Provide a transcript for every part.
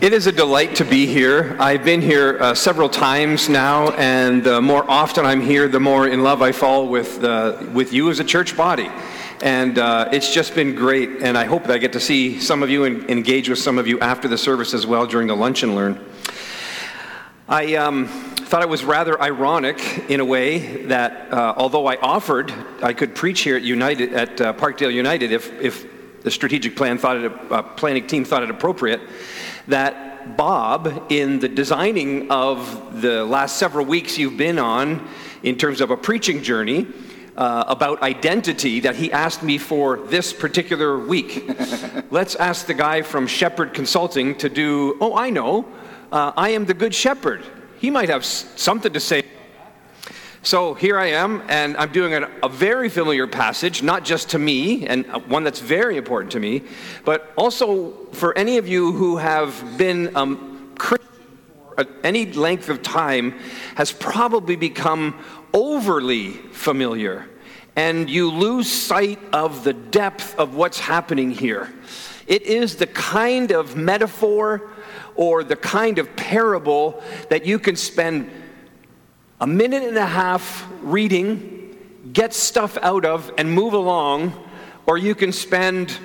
It is a delight to be here. I've been here several times now, and the more often I'm here, the more in love I fall with you as a church body. And it's just been great, and I hope that I get to see some of you and engage with some of you after the service as well during the Lunch and Learn. I thought it was rather ironic in a way that although I offered I could preach here at Parkdale United if the strategic planning team thought it appropriate, that Bob, in the designing of the last several weeks you've been on in terms of a preaching journey about identity, that he asked me for this particular week. Let's ask the guy from Shepherd Consulting to do, I am the Good Shepherd. He might have something to say. So here I am, and I'm doing a very familiar passage, not just to me, and one that's very important to me, but also for any of you who have been Christian for any length of time, has probably become overly familiar, and you lose sight of the depth of what's happening here. It is the kind of metaphor or the kind of parable that you can spend a minute and a half reading, get stuff out of, and move along, or you can spend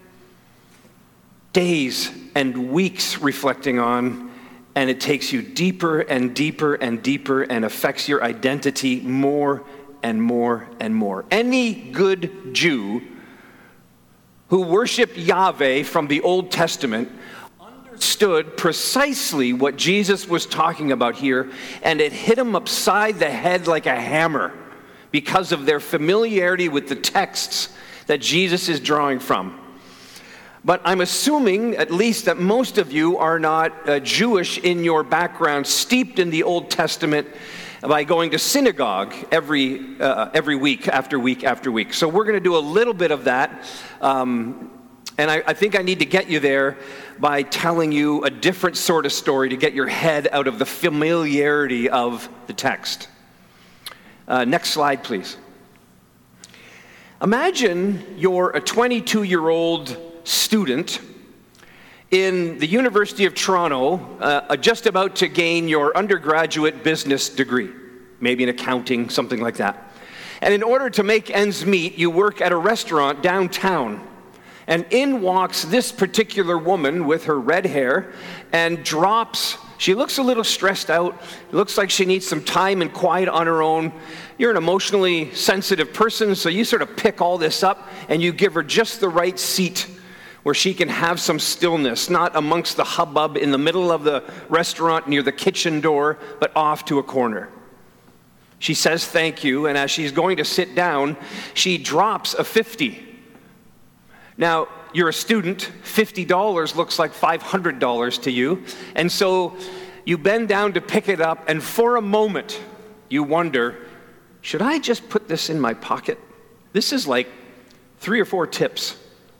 days and weeks reflecting on, and it takes you deeper and deeper and deeper and affects your identity more and more and more. Any good Jew who worshiped Yahweh from the Old Testament understood precisely what Jesus was talking about here, and it hit them upside the head like a hammer because of their familiarity with the texts that Jesus is drawing from. But I'm assuming, at least, that most of you are not Jewish in your background, steeped in the Old Testament by going to synagogue every week after week after week. So we're going to do a little bit of that. And I think I need to get you there by telling you a different sort of story to get your head out of the familiarity of the text. Next slide, please. Imagine you're a 22-year-old student in the University of Toronto, just about to gain your undergraduate business degree, maybe in accounting, something like that. And in order to make ends meet, you work at a restaurant downtown. And in walks this particular woman with her red hair and she looks a little stressed out. It looks like she needs some time and quiet on her own. You're an emotionally sensitive person, so you sort of pick all this up and you give her just the right seat where she can have some stillness, not amongst the hubbub in the middle of the restaurant near the kitchen door, but off to a corner. She says thank you, and as she's going to sit down, she drops a 50. Now, you're a student, $50 looks like $500 to you, and so you bend down to pick it up, and for a moment, you wonder, should I just put this in my pocket? This is like 3 or 4 tips.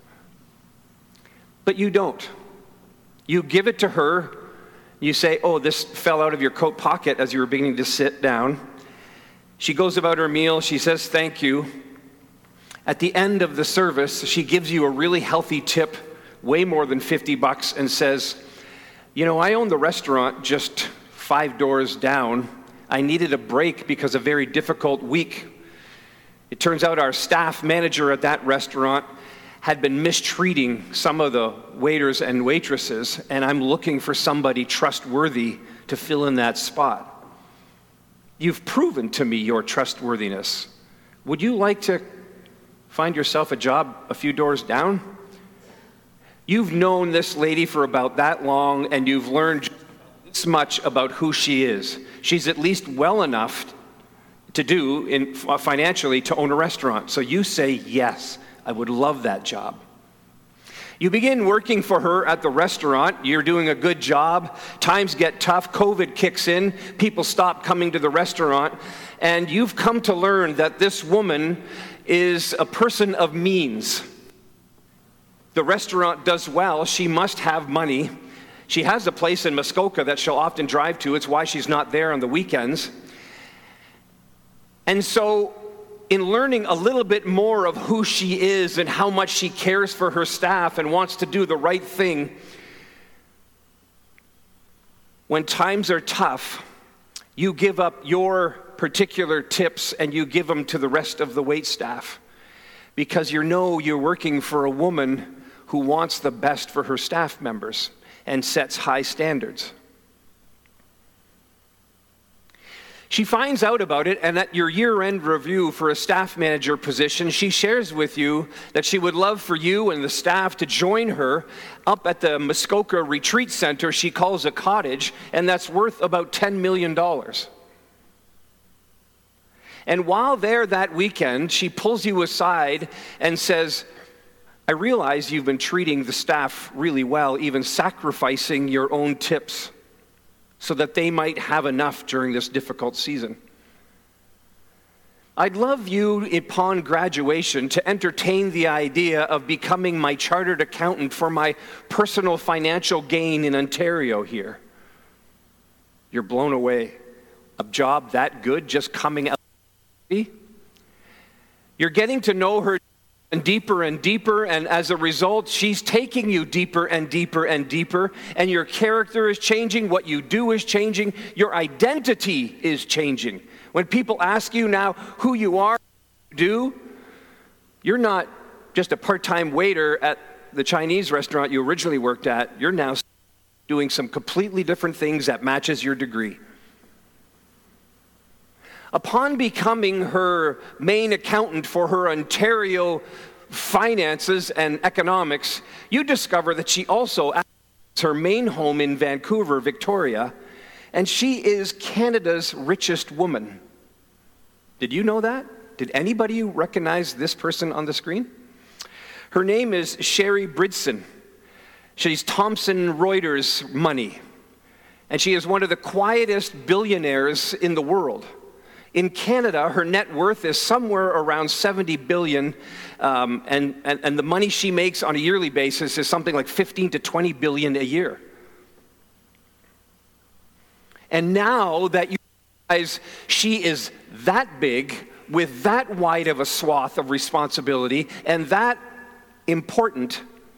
But you don't. You give it to her, you say, oh, this fell out of your coat pocket as you were beginning to sit down. She goes about her meal, she says thank you. At the end of the service, she gives you a really healthy tip, way more than $50, and says, I own the restaurant just 5 doors down. I needed a break because of a very difficult week. It turns out our staff manager at that restaurant had been mistreating some of the waiters and waitresses, and I'm looking for somebody trustworthy to fill in that spot. You've proven to me your trustworthiness. Would you like to find yourself a job a few doors down? You've known this lady for about that long, and you've learned this much about who she is. She's at least well enough to do financially to own a restaurant. So you say, yes, I would love that job. You begin working for her at the restaurant. You're doing a good job. Times get tough. COVID kicks in. People stop coming to the restaurant. And you've come to learn that this woman is a person of means. The restaurant does well. She must have money. She has a place in Muskoka that she'll often drive to. It's why she's not there on the weekends. And so in learning a little bit more of who she is and how much she cares for her staff and wants to do the right thing, When times are tough, you give up your particular tips and you give them to the rest of the waitstaff because you know you're working for a woman who wants the best for her staff members and sets high standards. She finds out about it, and at your year-end review for a staff manager position, she shares with you that she would love for you and the staff to join her up at the Muskoka Retreat Center she calls a cottage, and that's worth about $10 million. And while there that weekend, she pulls you aside and says, I realize you've been treating the staff really well, even sacrificing your own tips, so that they might have enough during this difficult season. I'd love you, upon graduation, to entertain the idea of becoming my chartered accountant for my personal financial gain in Ontario here. You're blown away. A job that good just coming out. You're getting to know her and deeper, and as a result, she's taking you deeper and deeper and deeper, and your character is changing, what you do is changing, your identity is changing. When people ask you now who you are, what you do, you're not just a part-time waiter at the Chinese restaurant you originally worked at, you're now doing some completely different things that matches your degree. Upon becoming her main accountant for her Ontario finances and economics, you discover that she also has her main home in Vancouver, Victoria, and she is Canada's richest woman. Did you know that? Did anybody recognize this person on the screen? Her name is Sherry Bridson. She's Thomson Reuters money, and she is one of the quietest billionaires in the world. In Canada, her net worth is somewhere around $70 billion, and the money she makes on a yearly basis is something like $15 to $20 billion a year. And now that you realize she is that big, with that wide of a swath of responsibility, and that important,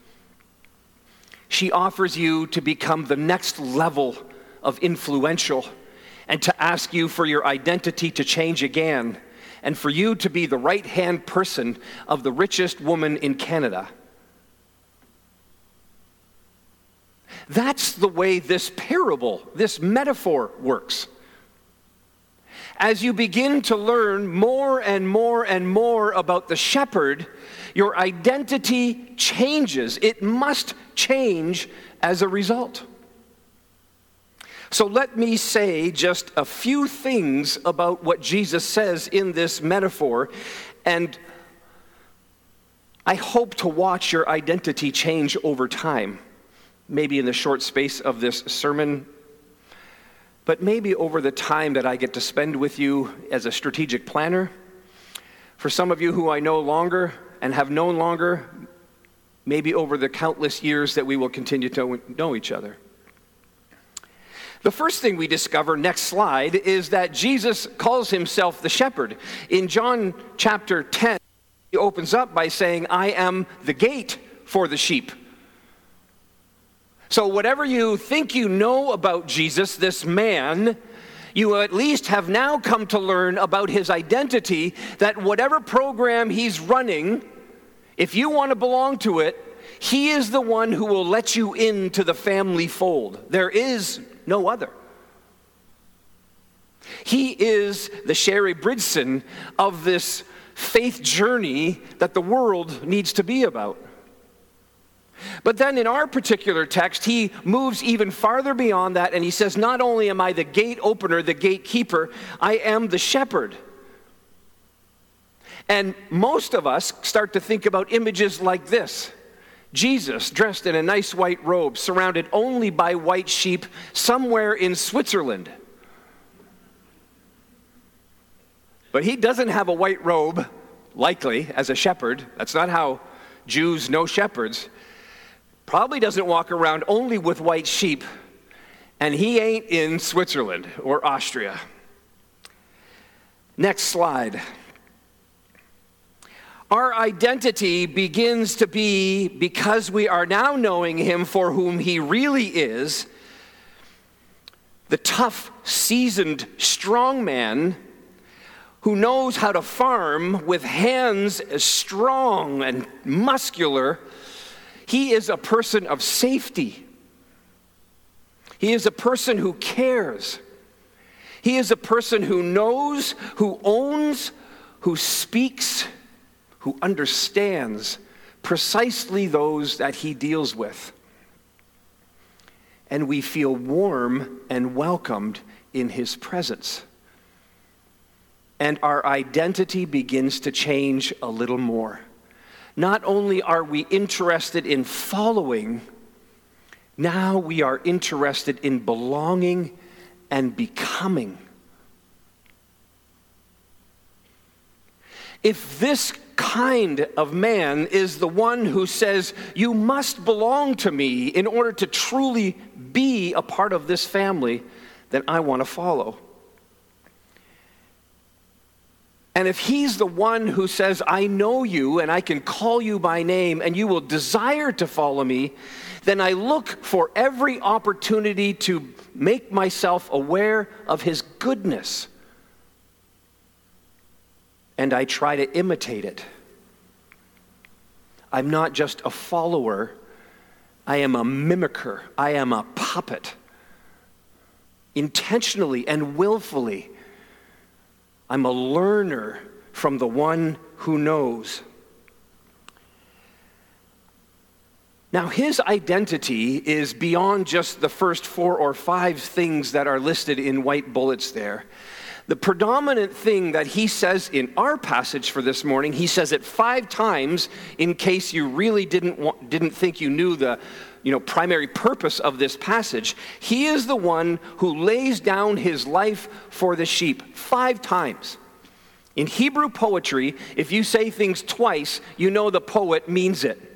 she offers you to become the next level of influential, and to ask you for your identity to change again, and for you to be the right-hand person of the richest woman in Canada. That's the way this parable, this metaphor works. As you begin to learn more and more and more about the shepherd, your identity changes. It must change as a result. So let me say just a few things about what Jesus says in this metaphor, and I hope to watch your identity change over time, maybe in the short space of this sermon, but maybe over the time that I get to spend with you as a strategic planner. For some of you who I know longer and have known longer, maybe over the countless years that we will continue to know each other. The first thing we discover, next slide, is that Jesus calls himself the shepherd. In John chapter 10, he opens up by saying, I am the gate for the sheep. So whatever you think you know about Jesus, this man, you at least have now come to learn about his identity, that whatever program he's running, if you want to belong to it, he is the one who will let you into the family fold. There is no other. He is the Sherry Bridson of this faith journey that the world needs to be about. But then in our particular text, he moves even farther beyond that, and he says, not only am I the gate opener, the gatekeeper, I am the shepherd. And most of us start to think about images like this. Jesus, dressed in a nice white robe, surrounded only by white sheep, somewhere in Switzerland. But he doesn't have a white robe, likely, as a shepherd. That's not how Jews know shepherds. Probably doesn't walk around only with white sheep, and he ain't in Switzerland or Austria. Next slide. Our identity begins to be, because we are now knowing him for whom he really is, The tough, seasoned, strong man who knows how to farm with hands as strong and muscular, he is a person of safety. He is a person who cares. He is a person who knows, who owns, who speaks, who understands precisely those that he deals with. And we feel warm and welcomed in his presence. And our identity begins to change a little more. Not only are we interested in following, now we are interested in belonging and becoming. If this kind of man is the one who says, you must belong to me in order to truly be a part of this family, then I want to follow. And if he's the one who says, I know you and I can call you by name and you will desire to follow me, then I look for every opportunity to make myself aware of his goodness. And I try to imitate it. I'm not just a follower, I am a mimicker. I am a puppet. Intentionally and willfully, I'm a learner from the one who knows. Now, his identity is beyond just the first 4 or 5 things that are listed in white bullets there. The predominant thing that he says in our passage for this morning, he says it 5 times in case you really didn't think you knew the primary purpose of this passage. He is the one who lays down his life for the sheep 5 times. In Hebrew poetry, if you say things twice, you know the poet means it.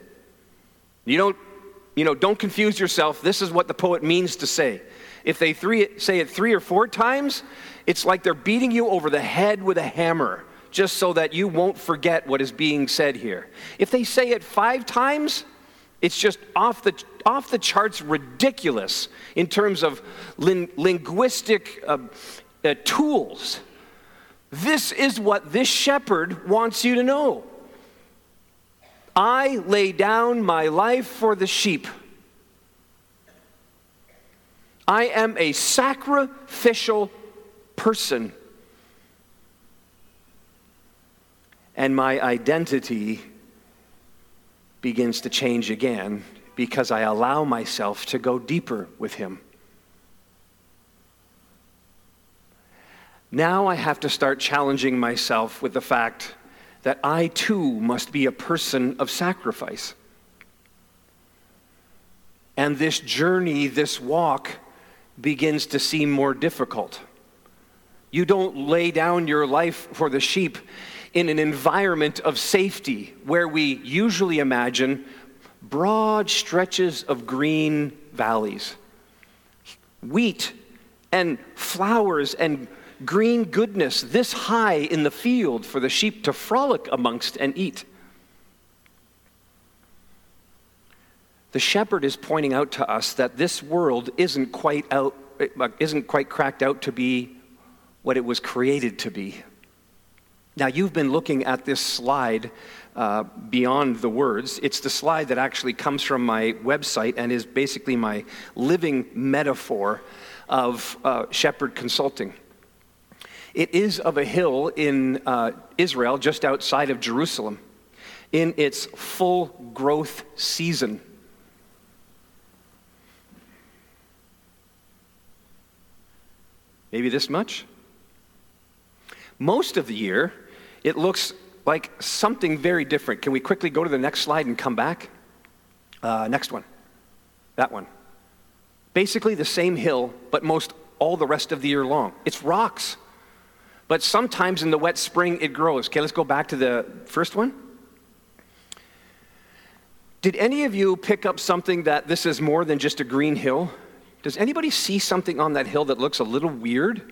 Don't confuse yourself. This is what the poet means to say. If they say it 3 or 4 times, it's like they're beating you over the head with a hammer, just so that you won't forget what is being said here. If they say it 5 times, it's just off the charts ridiculous in terms of linguistic tools. This is what this shepherd wants you to know. I lay down my life for the sheep. I am a sacrificial person. And my identity begins to change again because I allow myself to go deeper with him. Now I have to start challenging myself with the fact that I too must be a person of sacrifice. And this journey, this walk, begins to seem more difficult. You don't lay down your life for the sheep in an environment of safety where we usually imagine broad stretches of green valleys, wheat and flowers and green goodness this high in the field for the sheep to frolic amongst and eat. The shepherd is pointing out to us that this world isn't quite cracked out to be what it was created to be. Now, you've been looking at this slide beyond the words. It's the slide that actually comes from my website and is basically my living metaphor of shepherd consulting. It is of a hill in Israel, just outside of Jerusalem, in its full growth season. Maybe this much? Most of the year, it looks like something very different. Can we quickly go to the next slide and come back? Next one. That one. Basically the same hill, but all the rest of the year long. It's rocks. But sometimes in the wet spring, it grows. Okay, let's go back to the first one. Did any of you pick up something that this is more than just a green hill? Does anybody see something on that hill that looks a little weird?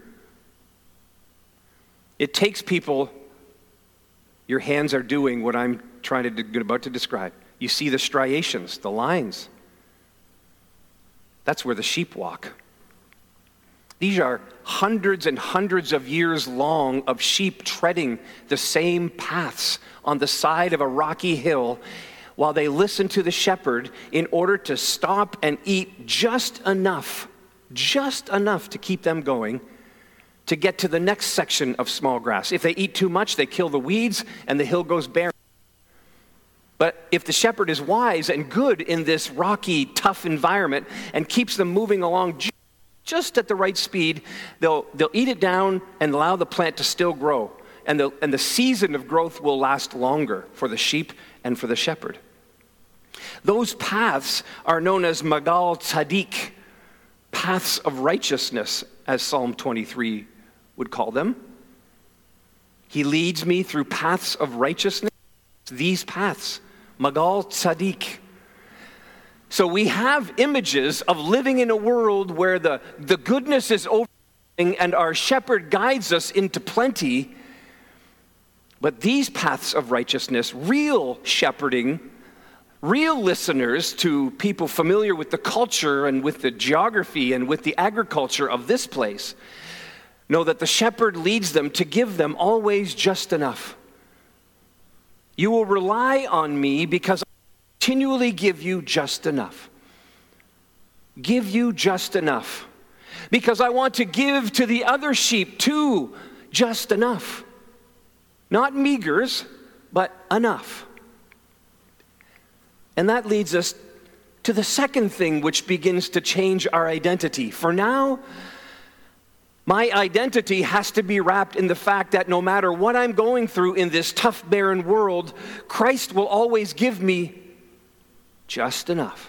It takes people, your hands are doing what I'm about to describe. You see the striations, the lines. That's where the sheep walk. These are hundreds and hundreds of years long of sheep treading the same paths on the side of a rocky hill while they listen to the shepherd in order to stop and eat just enough to keep them going to get to the next section of small grass. If they eat too much, they kill the weeds and the hill goes barren. But if the shepherd is wise and good in this rocky, tough environment and keeps them moving along just at the right speed, they'll eat it down and allow the plant to still grow. And the season of growth will last longer for the sheep and for the shepherd. Those paths are known as Magal Tzaddik, paths of righteousness, as Psalm 23 would call them. He leads me through paths of righteousness. These paths, Magal Tzaddik. So we have images of living in a world where the goodness is overflowing and our shepherd guides us into plenty. But these paths of righteousness, real shepherding, real listeners to people familiar with the culture and with the geography and with the agriculture of this place, know that the shepherd leads them to give them always just enough. You will rely on me because I continually give you just enough. Give you just enough. Because I want to give to the other sheep too just enough. Not meagers, but enough. And that leads us to the second thing which begins to change our identity. For now, my identity has to be wrapped in the fact that no matter what I'm going through in this tough, barren world, Christ will always give me just enough.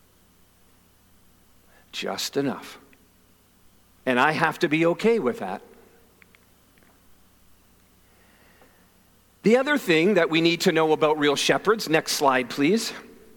Just enough. And I have to be okay with that. The other thing that we need to know about real shepherds, next slide please,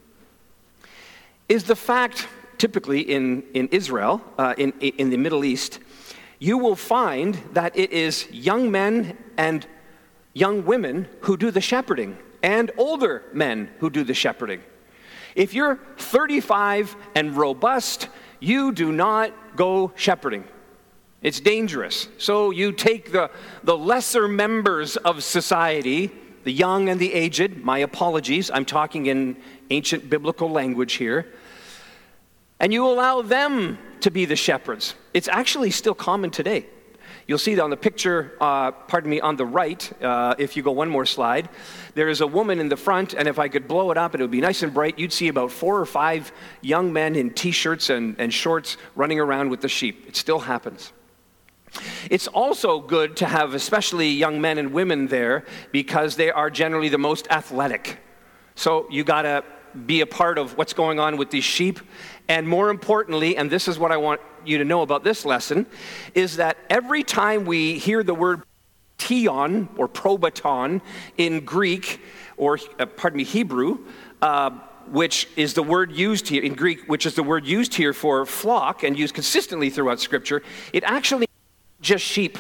is the fact, typically in Israel, in the Middle East, you will find that it is young men and young women who do the shepherding, and older men who do the shepherding. If you're 35 and robust, you do not go shepherding. It's dangerous. So you take the lesser members of society, the young and the aged, my apologies, I'm talking in ancient biblical language here, and you allow them to be the shepherds. It's actually still common today. You'll see that on the picture, on the right, if you go one more slide, there is a woman in the front, and if I could blow it up and it would be nice and bright, you'd see about 4 or 5 young men in t-shirts and shorts running around with the sheep. It still happens. It's also good to have especially young men and women there because they are generally the most athletic. So you got to be a part of what's going on with these sheep. And more importantly, and this is what I want you to know about this lesson, is that every time we hear the word tion or probaton in Greek, or Hebrew, which is the word used here in Greek, which is the word used here for flock and used consistently throughout Scripture, it actually just sheep.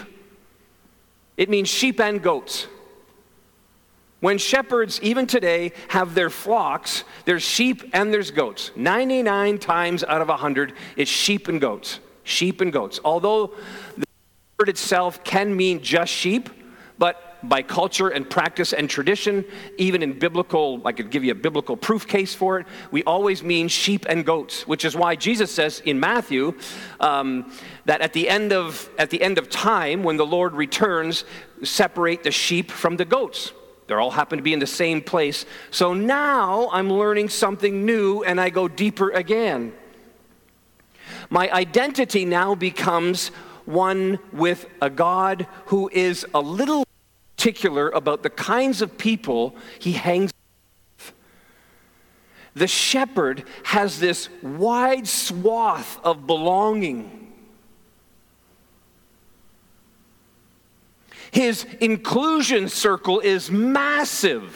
It means sheep and goats. When shepherds, even today, have their flocks, there's sheep and there's goats. 99 times out of 100, it's sheep and goats. Sheep and goats. Although the word itself can mean just sheep, but by culture and practice and tradition, even in biblical, I could give you a biblical proof case for it, we always mean sheep and goats, which is why Jesus says in Matthew that at the end of time, when the Lord returns, separate the sheep from the goats. They all happen to be in the same place. So now I'm learning something new and I go deeper again. My identity now becomes one with a God who is a little particular about the kinds of people he hangs with. The shepherd has this wide swath of belonging. His inclusion circle is massive.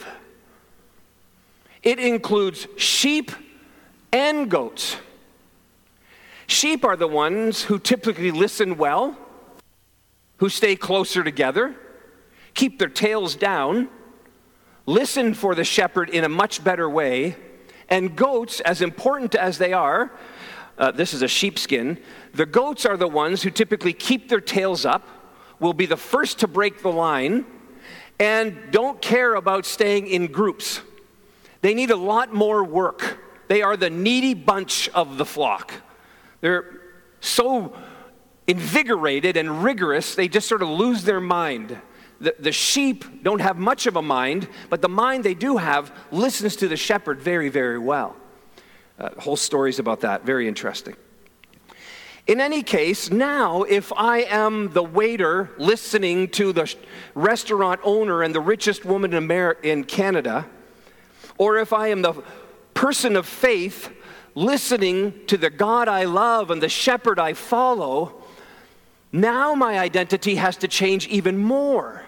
It includes sheep and goats. Sheep are the ones who typically listen well, who stay closer together, keep their tails down, listen for the shepherd in a much better way, and goats, as important as they are this is a sheepskin. The goats are the ones who typically keep their tails up, will be the first to break the line, and don't care about staying in groups. They need a lot more work. They are the needy bunch of the flock. They're so invigorated and rigorous, they just sort of lose their mind. The sheep don't have much of a mind, but the mind they do have listens to the shepherd very, very well. Whole stories about that, very interesting. In any case, now if I am the waiter listening to the restaurant owner and the richest woman in Canada, or if I am the person of faith listening to the God I love and the shepherd I follow, now my identity has to change even more.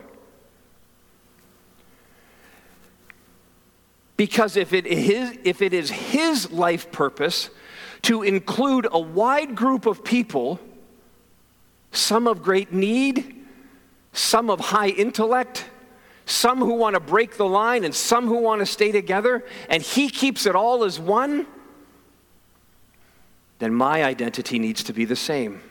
Because if it is his life purpose to include a wide group of people, some of great need, some of high intellect, some who want to break the line, and some who want to stay together, and he keeps it all as one, then my identity needs to be the same.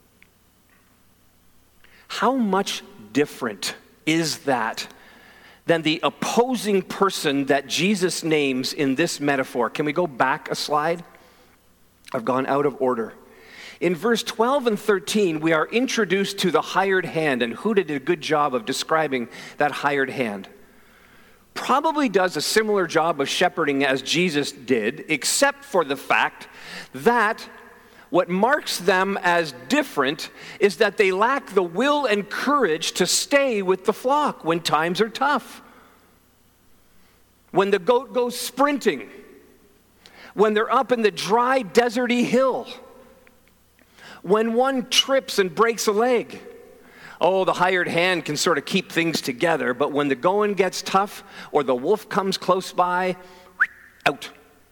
How much different is that than the opposing person that Jesus names in this metaphor? Can we go back a slide? I've gone out of order. In verse 12 and 13, we are introduced to the hired hand, and who did a good job of describing that hired hand. Probably does a similar job of shepherding as Jesus did, except for the fact that what marks them as different is that they lack the will and courage to stay with the flock when times are tough. When the goat goes sprinting, when they're up in the dry, deserty hill, when one trips and breaks a leg. Oh, the hired hand can sort of keep things together, but when the going gets tough or the wolf comes close by, out.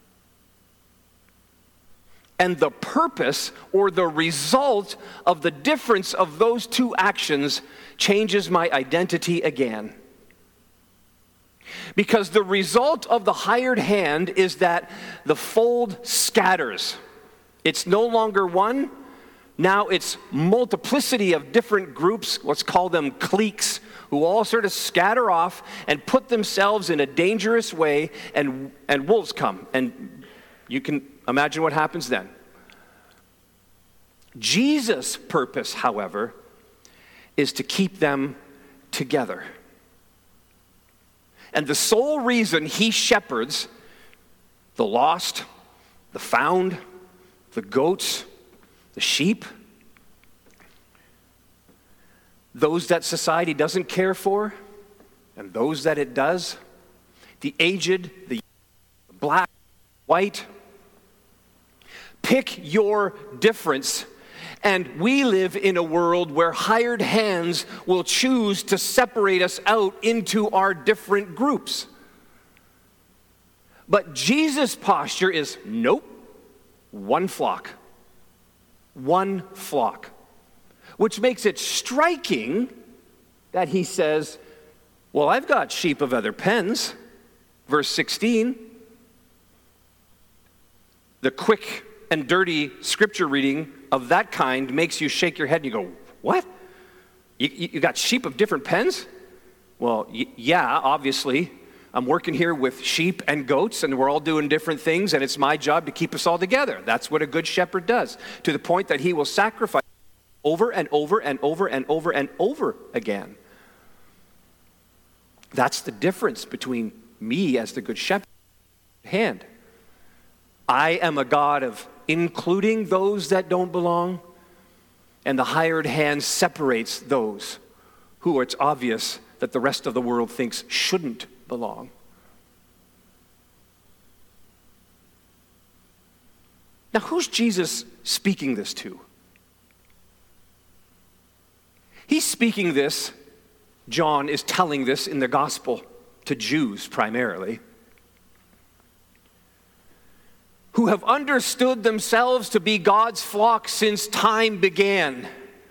And the purpose or the result of the difference of those two actions changes my identity again. Because the result of the hired hand is that the fold scatters. It's no longer one. Now it's multiplicity of different groups, let's call them cliques, who all sort of scatter off and put themselves in a dangerous way, and wolves come. And you can imagine what happens then. Jesus' purpose, however, is to keep them together. And the sole reason he shepherds the lost, the found, the goats, the sheep, those that society doesn't care for, and those that it does, the aged, the black, white, pick your difference. And we live in a world where hired hands will choose to separate us out into our different groups. But Jesus' posture is, nope, one flock. One flock. Which makes it striking that he says, well, I've got sheep of other pens. Verse 16. The quick and dirty scripture reading of that kind makes you shake your head and you go, what? You got sheep of different pens? Well, yeah, obviously. I'm working here with sheep and goats, and we're all doing different things, and it's my job to keep us all together. That's what a good shepherd does, to the point that he will sacrifice over and over and over and over and over again. That's the difference between me as the good shepherd and I am a God of including those that don't belong, and the hired hand separates those who it's obvious that the rest of the world thinks shouldn't belong. Now, who's Jesus speaking this to? He's speaking this, John is telling this in the gospel to Jews primarily, who have understood themselves to be God's flock since time began.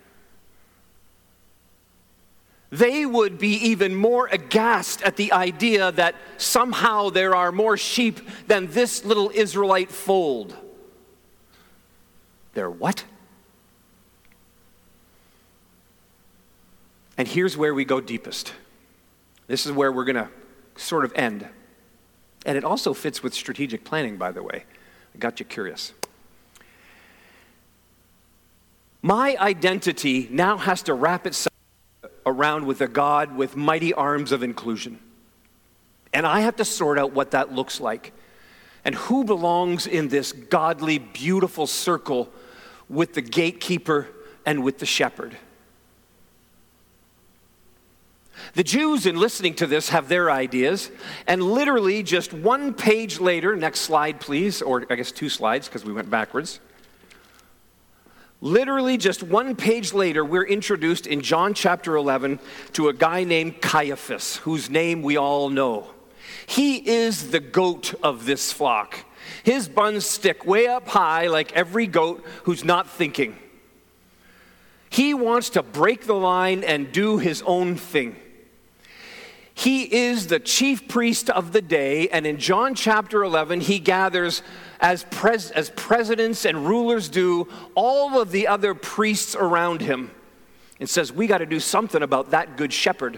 They would be even more aghast at the idea that somehow there are more sheep than this little Israelite fold. They're what? And here's where we go deepest. This is where we're going to sort of end. And it also fits with strategic planning, by the way. I got you curious. My identity now has to wrap itself around with a God with mighty arms of inclusion. And I have to sort out what that looks like and who belongs in this godly, beautiful circle with the gatekeeper and with the shepherd. The Jews, in listening to this, have their ideas, and literally just one page later, next slide please, or I guess 2 slides because we went backwards. Literally just one page later, we're introduced in John chapter 11 to a guy named Caiaphas, whose name we all know. He is the goat of this flock. His buns stick way up high like every goat who's not thinking. He wants to break the line and do his own thing. He is the chief priest of the day, and in John chapter 11, he gathers, as presidents and rulers do, all of the other priests around him and says, we got to do something about that good shepherd.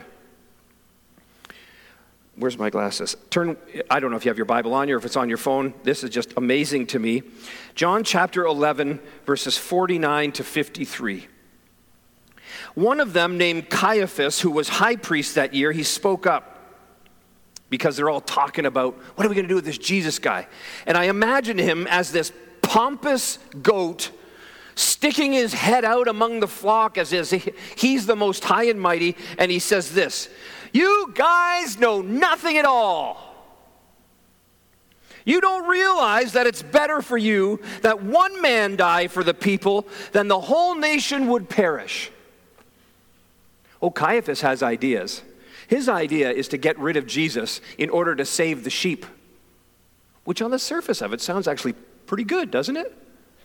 Where's my glasses? I don't know if you have your Bible on you or if it's on your phone. This is just amazing to me. John chapter 11, verses 49 to 53. One of them, named Caiaphas, who was high priest that year, he spoke up because they're all talking about, what are we going to do with this Jesus guy? And I imagine him as this pompous goat sticking his head out among the flock as he's the most high and mighty, and he says this, you guys know nothing at all. You don't realize that it's better for you that one man die for the people than the whole nation would perish. Oh, Caiaphas has ideas. His idea is to get rid of Jesus in order to save the sheep, which on the surface of it sounds actually pretty good, doesn't it?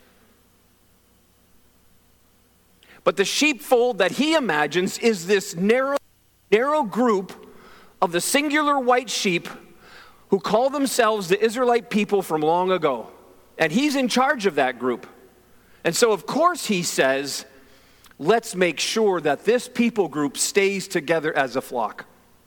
But the sheepfold that he imagines is this narrow group of the singular white sheep who call themselves the Israelite people from long ago. And he's in charge of that group. And so, of course, he says, let's make sure that this people group stays together as a flock.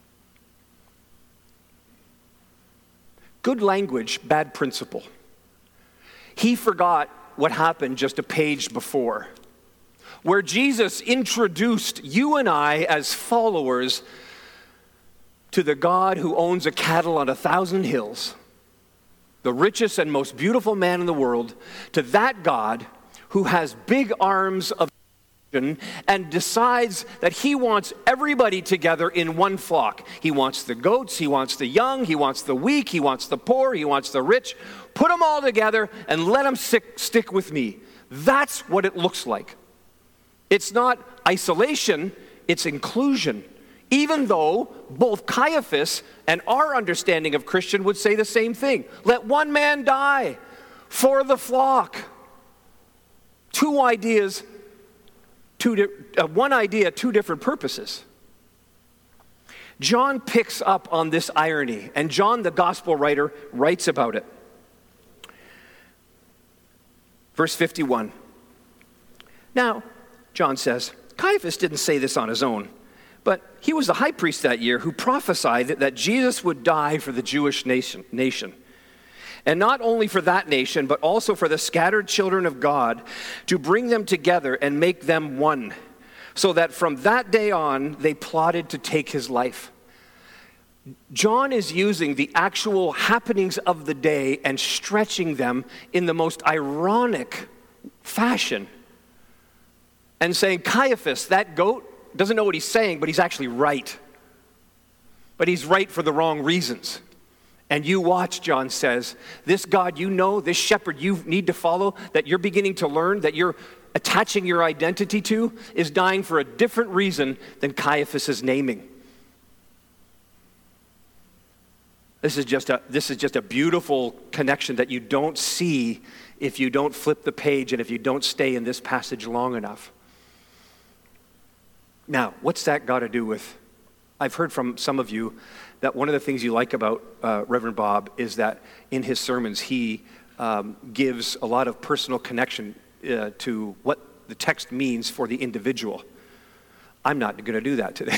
Good language, bad principle. He forgot what happened just a page before, where Jesus introduced you and I as followers to the God who owns a cattle on 1,000 hills, the richest and most beautiful man in the world, to that God who has big arms of and decides that he wants everybody together in one flock. He wants the goats, he wants the young, he wants the weak, he wants the poor, he wants the rich. Put them all together and let them stick with me. That's what it looks like. It's not isolation, it's inclusion. Even though both Caiaphas and our understanding of Christian would say the same thing. Let one man die for the flock. One idea, 2 different purposes. John picks up on this irony, and John, the gospel writer, writes about it. Verse 51. Now, John says, Caiaphas didn't say this on his own, but he was the high priest that year who prophesied that Jesus would die for the Jewish nation. And not only for that nation, but also for the scattered children of God, to bring them together and make them one, so that from that day on, they plotted to take his life. John is using the actual happenings of the day and stretching them in the most ironic fashion. And saying, Caiaphas, that goat, doesn't know what he's saying, but he's actually right. But he's right for the wrong reasons. And you watch, John says, this God you know, this shepherd you need to follow, that you're beginning to learn, that you're attaching your identity to, is dying for a different reason than Caiaphas is naming. This is just a beautiful connection that you don't see if you don't flip the page and if you don't stay in this passage long enough. Now, what's that got to do with? I've heard from some of you that one of the things you like about Reverend Bob is that in his sermons he gives a lot of personal connection to what the text means for the individual. I'm not going to do that today.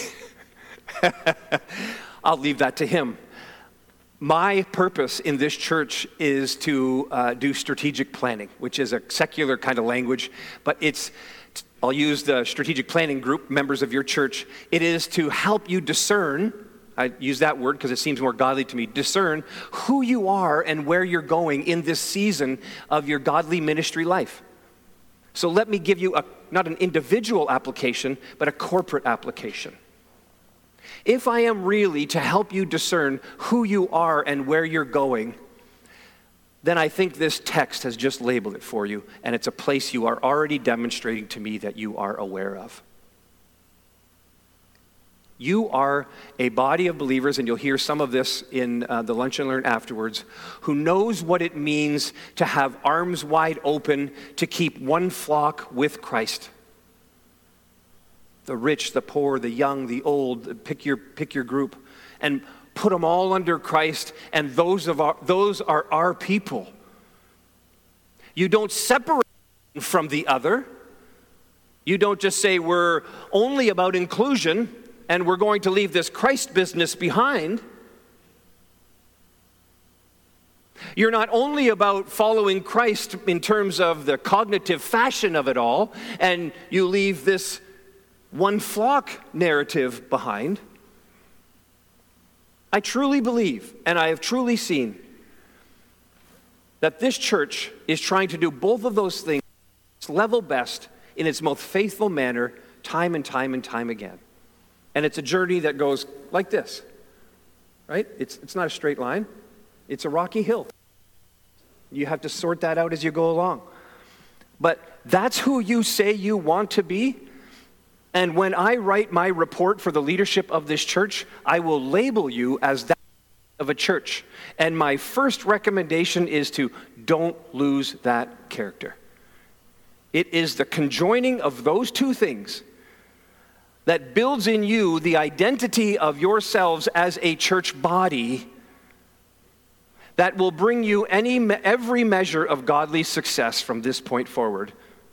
I'll leave that to him. My purpose in this church is to do strategic planning, which is a secular kind of language, but I'll use the strategic planning group, members of your church. It is to help you discern, I use that word because it seems more godly to me, discern who you are and where you're going in this season of your godly ministry life. So let me give you not an individual application, but a corporate application. If I am really to help you discern who you are and where you're going, then I think this text has just labeled it for you, and it's a place you are already demonstrating to me that you are aware of. You are a body of believers, and you'll hear some of this in the Lunch and Learn afterwards, who knows what it means to have arms wide open to keep one flock with Christ. The rich, the poor, the young, the old, pick your group, and put them all under Christ, and those are our people. You don't separate from the other. You don't just say we're only about inclusion and we're going to leave this Christ business behind. You're not only about following Christ in terms of the cognitive fashion of it all, and you leave this one flock narrative behind. I truly believe, and I have truly seen, that this church is trying to do both of those things its level best in its most faithful manner, time and time and time again. And it's a journey that goes like this, right? It's not a straight line. It's a rocky hill. You have to sort that out as you go along. But that's who you say you want to be. And when I write my report for the leadership of this church, I will label you as that of a church. And my first recommendation is to don't lose that character. It is the conjoining of those two things that builds in you the identity of yourselves as a church body that will bring you every measure of godly success from this point forward.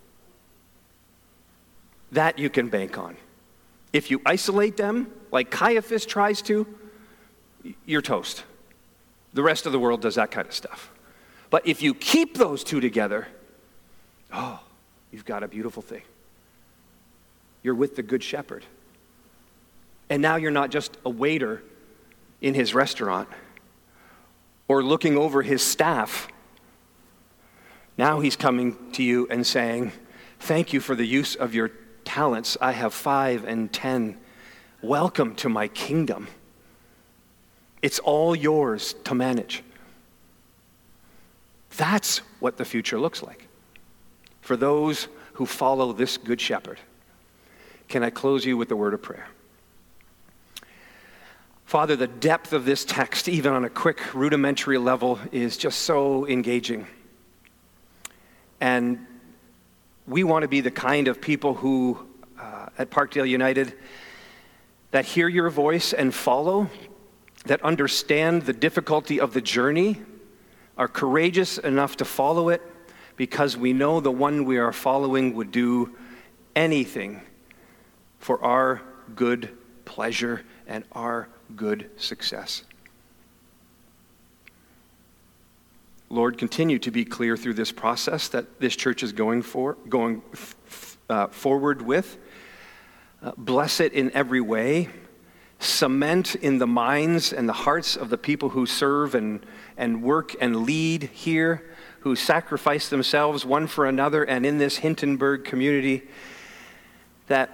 That you can bank on. If you isolate them, like Caiaphas tries to, you're toast. The rest of the world does that kind of stuff. But if you keep those two together, you've got a beautiful thing. You're with the Good Shepherd. And now you're not just a waiter in his restaurant or looking over his staff. Now he's coming to you and saying, thank you for the use of your talents. I have 5 and 10. Welcome to my kingdom. It's all yours to manage. That's what the future looks like for those who follow this Good Shepherd. Can I close you with a word of prayer? Father, the depth of this text, even on a quick rudimentary level, is just so engaging. And we want to be the kind of people who, at Parkdale United, that hear your voice and follow, that understand the difficulty of the journey, are courageous enough to follow it, because we know the one we are following would do anything for our good pleasure and our good success. Lord, continue to be clear through this process that this church is going forward with. Bless it in every way. Cement in the minds and the hearts of the people who serve and work and lead here, who sacrifice themselves one for another and in this Hintonburg community, that,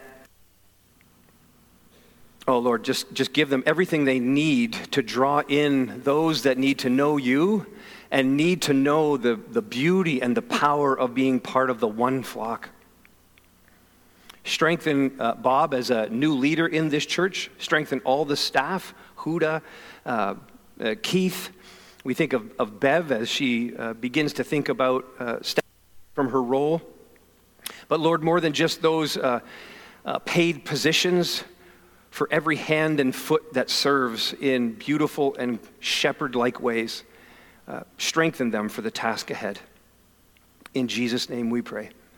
oh Lord, just give them everything they need to draw in those that need to know you and need to know the beauty and the power of being part of the one flock. Strengthen Bob as a new leader in this church. Strengthen all the staff, Huda, Keith. We think of Bev as she begins to think about stepping from her role. But Lord, more than just those paid positions, for every hand and foot that serves in beautiful and shepherd-like ways, strengthen them for the task ahead. In Jesus' name we pray.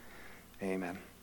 Amen.